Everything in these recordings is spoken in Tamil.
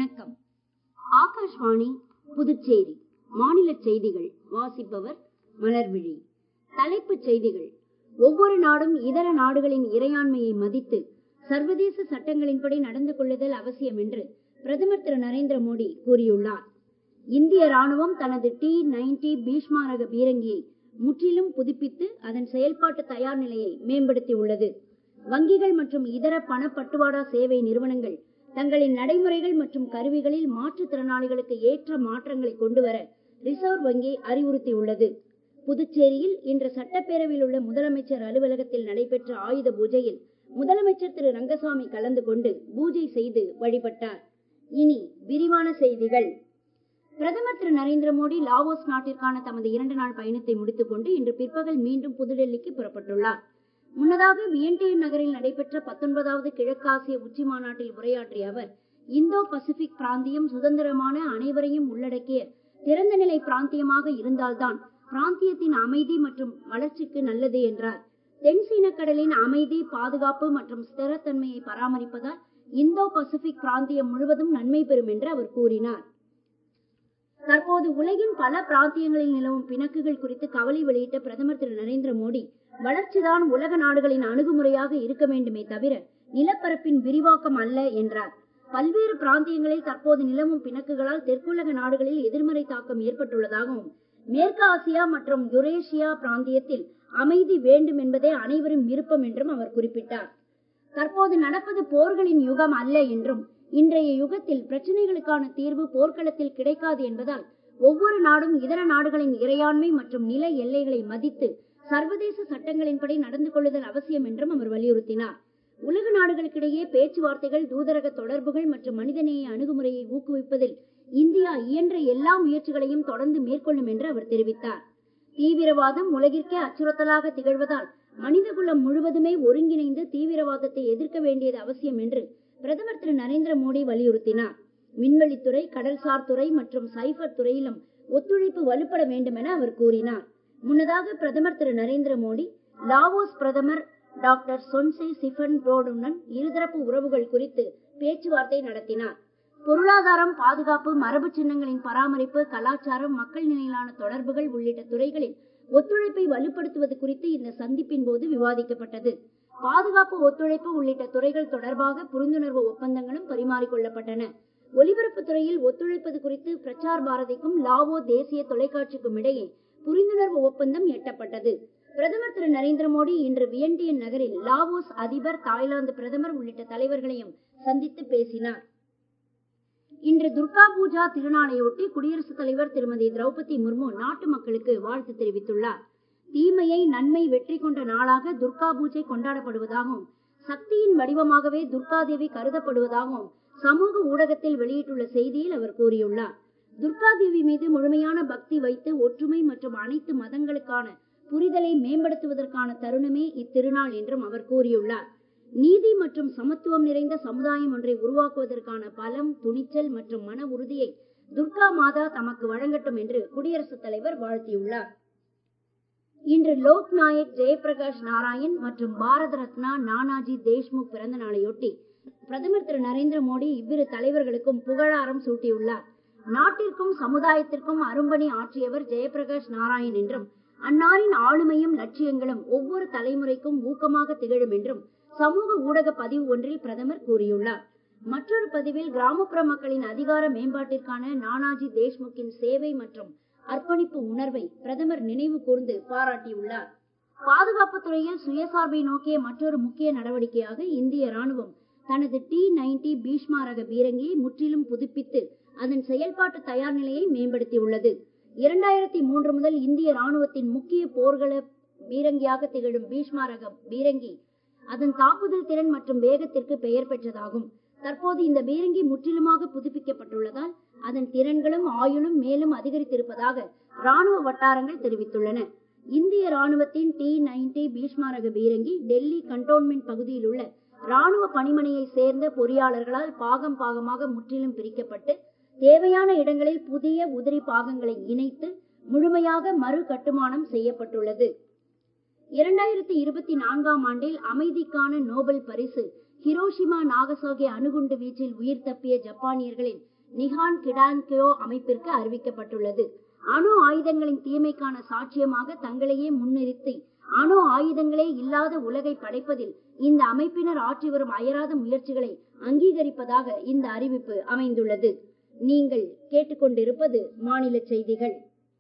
வணக்கம். ஆகாஷ்வாணி புதுச்சேரி மாநில செய்திகள் வாசிப்பவர் மலர்விழி. தலைப்புச் செய்திகள். ஒவ்வொரு நாடும் இதர நாடுகளின் இறையாண்மையை மதித்து சர்வதேச சட்டங்களின்படி நடந்து கொள்ளுதல் அவசியம் என்று பிரதமர் திரு நரேந்திர மோடி கூறியுள்ளார். இந்திய ராணுவம் தனது T-90 பீஷ்மா ரக பீரங்கியை முற்றிலும் புதுப்பித்து அதன் செயல்பாட்டு தயார் நிலையை மேம்படுத்தி உள்ளது. வங்கிகள் மற்றும் இதர பணப்பட்டுவாடா சேவை நிறுவனங்கள் தங்களின் நடைமுறைகள் மற்றும் கருவிகளில் மாற்றுத்திறனாளிகளுக்கு ஏற்ற மாற்றங்களை கொண்டுவர ரிசர்வ் வங்கி அறிவுறுத்தியுள்ளது. புதுச்சேரியில் இன்று சட்டப்பேரவையில் உள்ள முதலமைச்சர் அலுவலகத்தில் நடைபெற்ற ஆயுத பூஜையில் முதலமைச்சர் திரு ரங்கசாமி கலந்து கொண்டு பூஜை செய்து வழிபட்டார். இனி விரிவான செய்திகள். பிரதமர் திரு நரேந்திர மோடி லாவோஸ் நாட்டிற்கான தமது 2 நாள் பயணத்தை முடித்துக் கொண்டு இன்று பிற்பகல் மீண்டும் புதுடெல்லிக்கு புறப்பட்டுள்ளார். முன்னதாக வியன்டியன் நகரில் நடைபெற்ற 19வது கிழக்காசிய உச்சி மாநாட்டில் உரையாற்றிய அவர், இந்தோ பசிபிக் பிராந்தியம் சுதந்திரமான, அனைவரையும் உள்ளடக்கிய திறந்த நிலை பிராந்தியமாக இருந்தால்தான் பிராந்தியத்தின் அமைதி மற்றும் வளர்ச்சிக்கு நல்லது என்றார். தென்சீன கடலின் அமைதி, பாதுகாப்பு மற்றும் ஸ்திரத்தன்மையை பராமரிப்பதால் இந்தோ பசிபிக் பிராந்தியம் முழுவதும் நன்மை பெறும் என்று அவர் கூறினார். தற்போது உலகின் பல பிராந்தியங்களில் நிலவும் பிணக்குகள் குறித்து கவலை வெளியிட்ட பிரதமர் திரு நரேந்திர மோடி, வளர்ச்சிதான் உலக நாடுகளின் அணுகுமுறையாக இருக்க வேண்டுமே தவிர நிலப்பரப்பின் விரிவாக்கம் அல்ல என்றார். பல்வேறு பிராந்தியங்களில் தற்போது நிலவும் பிணக்குகளால் தெற்குலக நாடுகளில் எதிர்மறை தாக்கம் ஏற்பட்டுள்ளதாகவும், மேற்கு ஆசியா மற்றும் யுரேஷியா பிராந்தியத்தில் அமைதி வேண்டும் என்பதே அனைவரும் விருப்பம் என்றும் அவர் குறிப்பிட்டார். தற்போது நடப்பது போர்களின் யுகம் அல்ல என்றும், இன்றைய யுகத்தில் பிரச்சனைகளுக்கான தீர்வு போர்க்களத்தில் கிடைக்காது என்பதால் ஒவ்வொரு நாடும் இதர நாடுகளின் இறையாண்மை மற்றும் நில எல்லைகளை மதித்து சர்வதேச சட்டங்களின்படி நடந்து கொள்ளுதல் அவசியம் என்றும் அவர் வலியுறுத்தினார். உலக நாடுகளுக்கிடையே பேச்சுவார்த்தைகள், தூதரக தொடர்புகள் மற்றும் மனிதநேய அணுகுமுறையை ஊக்குவிப்பதில் இந்தியா இயன்ற எல்லா முயற்சிகளையும் தொடர்ந்து மேற்கொள்ளும் என்று அவர் தெரிவித்தார். தீவிரவாதம் உலகிற்கே அச்சுறுத்தலாக திகழ்வதால் மனிதகுலம் முழுவதுமே ஒருங்கிணைந்து தீவிரவாதத்தை எதிர்க்க வேண்டியது அவசியம் என்று பிரதமர் திரு நரேந்திர மோடி வலியுறுத்தினார். விண்வெளித்துறை, கடல்சார் துறை மற்றும் சைபர் துறையிலும் ஒத்துழைப்பு வலுப்பட வேண்டும் என அவர் கூறினார். முன்னதாக பிரதமர் திரு நரேந்திர மோடி லாவோஸ் பிரதமர் டாக்டர் சொன்சே சிஃபன்போர்டுடன் இருதரப்பு உறவுகள் குறித்து பேச்சுவார்த்தை நடத்தினார். பொருளாதாரம், பாதுகாப்பு, மரபு சின்னங்களின் பராமரிப்பு, கலாச்சாரம், மக்கள் நிலையிலான தொடர்புகள் உள்ளிட்ட துறைகளில் ஒத்துழைப்பை வலுப்படுத்துவது குறித்து இந்த சந்திப்பின் போது விவாதிக்கப்பட்டது. பாதுகாப்பு ஒத்துழைப்பு உள்ளிட்ட துறைகள் தொடர்பாக புரிந்துணர்வு ஒப்பந்தங்களும் பரிமாறிக்கொள்ளப்பட்டன. ஒலிபரப்பு துறையில் ஒத்துழைப்பது குறித்து பிரசார் பாரதிக்கும் லாவோ தேசிய தொலைக்காட்சிக்கும் இடையே புரிந்துணர்வு ஒப்பந்தம் எட்டப்பட்டது. பிரதமர் திரு நரேந்திர மோடி இன்று வியன்டியன் நகரில் லாவோஸ் அதிபர், தாய்லாந்து பிரதமர் உள்ளிட்ட தலைவர்களையும் சந்தித்து பேசினார். இன்று துர்கா பூஜா திருநாளையொட்டி குடியரசுத் தலைவர் திருமதி திரௌபதி முர்மு நாட்டு மக்களுக்கு வாழ்த்து தெரிவித்துள்ளார். தீமையை நன்மை வெற்றி கொண்ட நாளாக துர்கா பூஜை கொண்டாடப்படுவதாகவும், சக்தியின் வடிவமாகவே துர்கா தேவி கருதப்படுவதாகவும் சமூக ஊடகத்தில் வெளியிட்டுள்ள செய்தியில் அவர் கூறியுள்ளார். துர்கா தேவி மீது முழுமையான பக்தி வைத்து ஒற்றுமை மற்றும் அனைத்து மதங்களுக்கான புரிதலை மேம்படுத்துவதற்கான தருணமே இத்திருநாள் என்றும் அவர் கூறியுள்ளார். நீதி மற்றும் சமத்துவம் நிறைந்த சமுதாயம் ஒன்றை உருவாக்குவதற்கான பலம், துணிச்சல் மற்றும் மன உறுதியை துர்கா மாதா தமக்கு வழங்கட்டும் என்று குடியரசுத் தலைவர் வாழ்த்தியுள்ளார். இன்று லோக் நாயக் ஜெயபிரகாஷ் நாராயண் மற்றும் பாரத ரத்னா நானாஜி தேஷ்முக் பிறந்த நாளையொட்டி பிரதமர் திரு நரேந்திர மோடி இவ்விரு தலைவர்களுக்கும் புகழாரம் சூட்டியுள்ளார். நாட்டிற்கும் சமுதாயத்திற்கும் அரும்பணி ஆற்றியவர் ஜெயபிரகாஷ் நாராயண் என்றும், அன்னாரின் ஆளுமையும் லட்சியங்களும் ஒவ்வொரு தலைமுறைக்கும் ஊக்கமாக திகழும் என்றும் சமூக ஊடக பதிவு ஒன்றில் பிரதமர் கூறியுள்ளார். மற்றொரு பதிவில் கிராமப்புற மக்களின் அதிகார மேம்பாட்டிற்கான நானாஜி தேஷ்முக்கின் சேவை மற்றும் அர்ப்பணிப்பு உணர்வை பிரதமர் நினைவு கூர்ந்து பாராட்டியுள்ளார். பாதுகாப்பு துறையில் சுயசார்பை நோக்கிய மற்றொரு முக்கிய நடவடிக்கையாக இந்திய ராணுவம் தனது T-90 பீஷ்மா ரக பீரங்கியை முற்றிலும் புதுப்பித்து அதன் செயல்பாட்டு தயார் நிலையை மேம்படுத்தியுள்ளது. 2003 முதல் இந்திய ராணுவத்தின் முக்கிய போர்கள பீரங்கியாக திகழும் பீஷ்மா ரக பீரங்கி அதன் தாக்குதல் திறன் மற்றும் வேகத்திற்கு பெயர் பெற்றதாகும். தற்போது இந்த பீரங்கி முற்றிலுமாக புதுப்பிக்கப்பட்டுள்ளதால் அதன் திறன்களும் ஆயுளும் மேலும் அதிகரித்திருப்பதாக ராணுவ வட்டாரங்கள் தெரிவித்துள்ளன. இந்திய ராணுவத்தின் T-90 பீஷ்மா ரக பீரங்கி டெல்லி கண்டோன்மென்ட் பகுதியில் உள்ள ராணுவ பணிமனையை சேர்ந்த பொறியாளர்களால் பாகம் பாகமாக முற்றிலும் பிரிக்கப்பட்டு தேவையான இடங்களில் புதிய உதிரி பாகங்களை இணைத்து முழுமையாக மறு கட்டுமானம் செய்யப்பட்டுள்ளது. 2024ஆம் ஆண்டில் அமைதிக்கான நோபல் பரிசு ஹிரோஷிமா நாகசாகி அணுகுண்டு வீச்சில் உயிர் தப்பிய ஜப்பானியர்களின் நிஹான் கிடான்கியோ அமைப்பிற்கு அறிவிக்கப்பட்டுள்ளது. அணு ஆயுதங்களின் தீமைக்கான சாட்சியமாக தங்களையே முன்னிறுத்தி அணு ஆயுதங்களே இல்லாத உலகை படைப்பதில் இந்த அமைப்பினர் ஆற்றி வரும் அயராத முயற்சிகளை அங்கீகரிப்பதாக இந்த அறிவிப்பு அமைந்துள்ளது. நீங்கள் கேட்டுக்கொண்டிருப்பது மாநில செய்திகள்.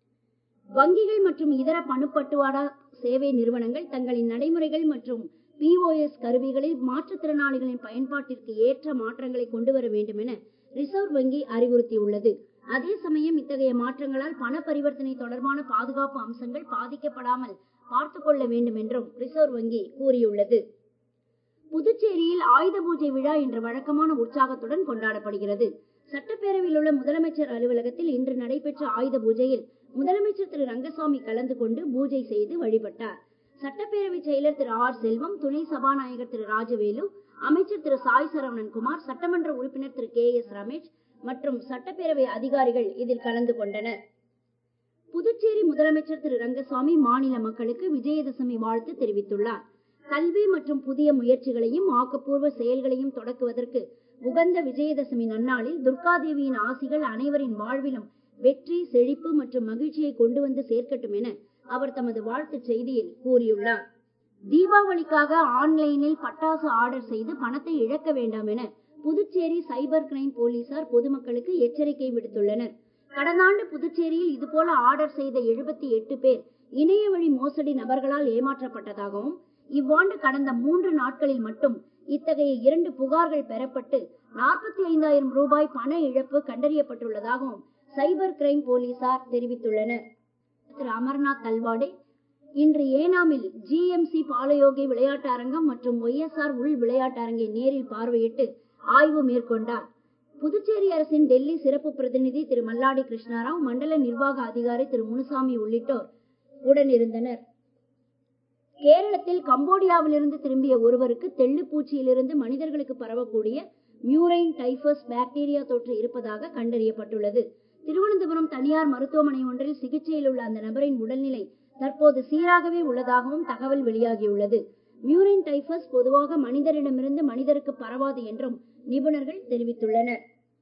வங்கிகள் மற்றும் இதர பணப்பட்டுவாடா சேவை நிறுவனங்கள் தங்களின் நடைமுறைகள் மற்றும் POS கருவிகளில் மாற்றுத்திறனாளிகளின் பயன்பாட்டிற்கு ஏற்ற மாற்றங்களை கொண்டு வர வேண்டும் என ரிசர்வ் வங்கி அறிவுறுத்தியுள்ளது. அதே சமயம் இத்தகைய மாற்றங்களால் பண பரிவர்த்தனை தொடர்பான பாதுகாப்பு அம்சங்கள் பாதிக்கப்படாமல் பார்த்துக் கொள்ள வேண்டும் என்றும் ரிசர்வ் வங்கி கூறியுள்ளது. புதுச்சேரியில் ஆயுத பூஜை விழா இன்று வழக்கமான உற்சாகத்துடன் கொண்டாடப்படுகிறது. சட்டப்பேரவையில் உள்ள முதலமைச்சர் அலுவலகத்தில் இன்று நடைபெற்ற ஆயுத பூஜையில் முதலமைச்சர் திரு ரங்கசாமி கலந்து கொண்டு பூஜை செய்து வழிபட்டார். சட்டப்பேரவை செயலர் திரு R. செல்வம், துணை சபாநாயகர் திரு ராஜவேலு, அமைச்சர் திரு சாய் சரவணன்குமார், சட்டமன்ற உறுப்பினர் திரு KS ரமேஷ் மற்றும் சட்டப்பேரவை அதிகாரிகள் இதில் கலந்து கொண்டனர். புதுச்சேரி முதலமைச்சர் திரு ரங்கசாமி மாநில மக்களுக்கு விஜயதசமி வாழ்த்து தெரிவித்துள்ளார். கல்வி மற்றும் புதிய முயற்சிகளையும் ஆக்கப்பூர்வ செயல்களையும் தொடக்குவதற்கு உகந்த விஜயதசமி நன்னாளில் துர்காதேவியின் ஆசிகள் அனைவரின் வாழ்விலும் வெற்றி, செழிப்பு மற்றும் மகிழ்ச்சியை கொண்டு வந்து சேர்க்கட்டும் என அவர் தமது வாழ்த்து செய்தியில் கூறியுள்ளார். தீபாவளிக்காக ஆன்லைனில் பட்டாசு ஆர்டர் செய்து பணத்தை இழக்க வேண்டாம் என புதுச்சேரி சைபர் கிரைம் போலீசார் பொதுமக்களுக்கு எச்சரிக்கை விடுத்துள்ளனர். கடந்த ஆண்டு புதுச்சேரியில் இதுபோல ஆர்டர் செய்த 78 பேர் இணைய வழி மோசடி நபர்களால் ஏமாற்றப்பட்டதாகவும், இவ்வாண்டு கடந்த 3 நாட்களில் மட்டும் இத்தகைய 2 புகார்கள் பெறப்பட்டு 45,000 ரூபாய் பண இழப்பு கண்டறியப்பட்டுள்ளதாகவும் சைபர் கிரைம் போலீசார் தெரிவித்துள்ளனர். திரு அமர்நாத் தல்வாடே இன்று ஏனாமில் GMC பாலயோகி விளையாட்டு அரங்கம் மற்றும் YSR உள் விளையாட்டு அரங்கை நேரில் பார்வையிட்டு ஆய்வு மேற்கொண்டார். புதுச்சேரி அரசின் டெல்லி சிறப்பு பிரதிநிதி திரு மல்லாடி கிருஷ்ணாராவ், மண்டல நிர்வாக அதிகாரி திரு முனுசாமி உள்ளிட்டோர் உடனிருந்தனர். கேரளத்தில் கம்போடியாவிலிருந்து திரும்பிய ஒருவருக்கு தெள்ளுப்பூச்சியிலிருந்து மனிதர்களுக்கு பரவக்கூடிய மியூரைன் டைபஸ் பாக்டீரியா தொற்று இருப்பதாக கண்டறியப்பட்டுள்ளது. திருவனந்தபுரம் தனியார் மருத்துவமனை ஒன்றில் சிகிச்சையில் உள்ள அந்த நபரின் உடல்நிலை தற்போது சீராகவே உள்ளதாகவும் தகவல் வெளியாகியுள்ளது. மியூரைன் டைபஸ் பொதுவாக மனிதரிடமிருந்து மனிதருக்கு பரவாது என்றும் நிபுணர்கள் தெரிவித்துள்ளனர்.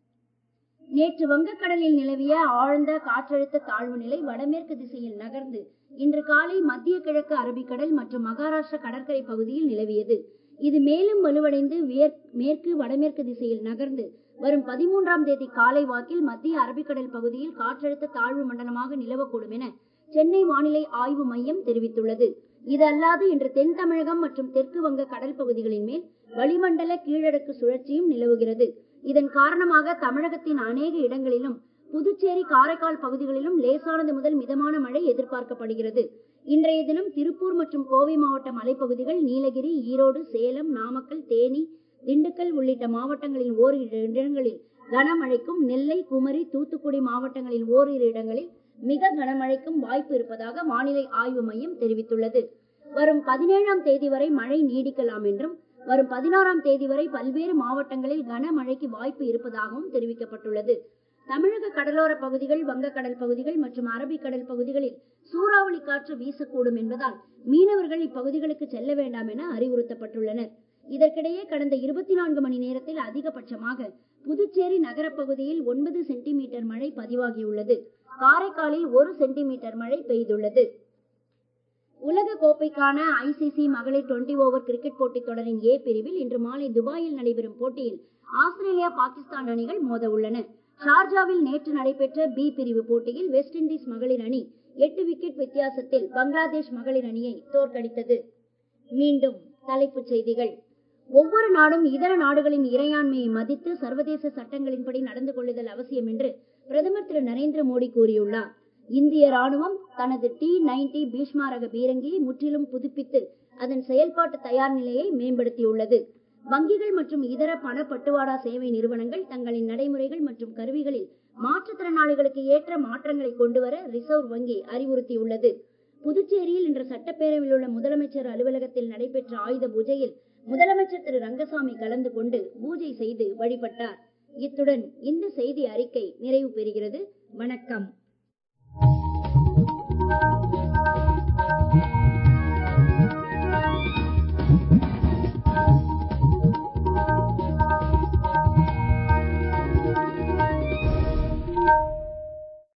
நேற்று வங்கக்கடலில் நிலவிய ஆழ்ந்த காற்றழுத்த தாழ்வு நிலை வடமேற்கு திசையில் நகர்ந்து இன்று காலை மத்திய கிழக்கு அரபிக்கடல் மற்றும் மகாராஷ்டிரா கடற்கரை பகுதியில் நிலவியது. இது மேலும் வலுவடைந்து மேற்கு வடமேற்கு திசையில் நகர்ந்து வரும் 13ஆம் தேதி காலை வாக்கில் மத்திய அரபிக்கடல் பகுதியில் காற்றழுத்த தாழ்வு மண்டலமாக நிலவக்கூடும் என சென்னை வானிலை ஆய்வு மையம் தெரிவித்துள்ளது. இது அல்லாது இன்று தென் தமிழகம் மற்றும் தெற்கு வங்க கடல் பகுதிகளின் மேல் வளிமண்டல கீழடுக்கு சுழற்சியும் நிலவுகிறது. இதன் காரணமாக தமிழகத்தின் அநேக இடங்களிலும் புதுச்சேரி, காரைக்கால் பகுதிகளிலும் லேசானது முதல் மிதமான மழை எதிர்பார்க்கப்படுகிறது. இன்றைய தினம் திருப்பூர் மற்றும் கோவை மாவட்ட மலைப்பகுதிகள், நீலகிரி, ஈரோடு, சேலம், நாமக்கல், தேனி, திண்டுக்கல் உள்ளிட்ட மாவட்டங்களில் ஓரிரு இடங்களில் கனமழைக்கும், நெல்லை, குமரி, தூத்துக்குடி மாவட்டங்களில் ஓரிரு இடங்களில் மிக கனமழைக்கும் வாய்ப்பு இருப்பதாக வானிலை ஆய்வு மையம் தெரிவித்துள்ளது. வரும் 17ஆம் தேதி வரை மழை நீடிக்கலாம் என்றும், வரும் 16ஆம் தேதி வரை பல்வேறு மாவட்டங்களில் கனமழைக்கு வாய்ப்பு இருப்பதாகவும் தெரிவிக்கப்பட்டுள்ளது. தமிழக கடலோர பகுதிகள், வங்கக்கடல் பகுதிகள் மற்றும் அரபிக்கடல் பகுதிகளில் சூறாவளி காற்று வீசக்கூடும் என்பதால் மீனவர்கள் இப்பகுதிகளுக்கு செல்ல வேண்டாம் என அறிவுறுத்தப்பட்டுள்ளனர். இதற்கிடையே கடந்த 24 மணி நேரத்தில் அதிகபட்சமாக புதுச்சேரி நகரப் பகுதியில் 9 சென்டிமீட்டர் மழை பதிவாகியுள்ளது. காரைக்காலில் 1 சென்டிமீட்டர் மழை பெய்துள்ளது. உலக கோப்பைக்கான ICC மகளிர் 20 ஓவர் கிரிக்கெட் போட்டித் தொடரின் A பிரிவில் இன்று மாலை துபாயில் நடைபெறும் போட்டியில் ஆஸ்திரேலியா, பாகிஸ்தான் அணிகள் மோத உள்ளன. ஷார்ஜாவில் நேற்று நடைபெற்ற B பிரிவு போட்டியில் வெஸ்ட் இண்டீஸ் மகளிர் அணி 8 விக்கெட் வித்தியாசத்தில் பங்களாதேஷ் மகளிர் அணியை தோற்கடித்தது. மீண்டும் தலைப்புச் செய்திகள். ஒவ்வொரு நாடும் இதர நாடுகளின் இறையாண்மையை மதித்து சர்வதேச சட்டங்களின்படி நடந்து கொள்ளுதல் அவசியம் என்று பிரதமர் திரு நரேந்திர மோடி கூறியுள்ளார். இந்திய ராணுவம் தனது T-90 பீஷ்மா ரக பீரங்கியை முற்றிலும் புதுப்பித்து அதன் செயல்பாட்டு தயார் நிலையை மேம்படுத்தியுள்ளது. வங்கிகள் மற்றும் இதர பணப்பட்டுவாடா சேவை நிறுவனங்கள் தங்களின் நடைமுறைகள் மற்றும் கருவிகளில் மாற்றுத்திறனாளிகளுக்கு ஏற்ற மாற்றங்களை கொண்டுவர ரிசர்வ் வங்கி அறிவுறுத்தியுள்ளது. புதுச்சேரியில் இன்று சட்டப்பேரவையில் உள்ள முதலமைச்சர் அலுவலகத்தில் நடைபெற்ற ஆயுத பூஜையில் முதலமைச்சர் திரு ரங்கசாமி கலந்து கொண்டு பூஜை செய்து வழிபட்டார். இத்துடன் இந்த செய்தி அறிக்கை நிறைவு பெறுகிறது. வணக்கம்.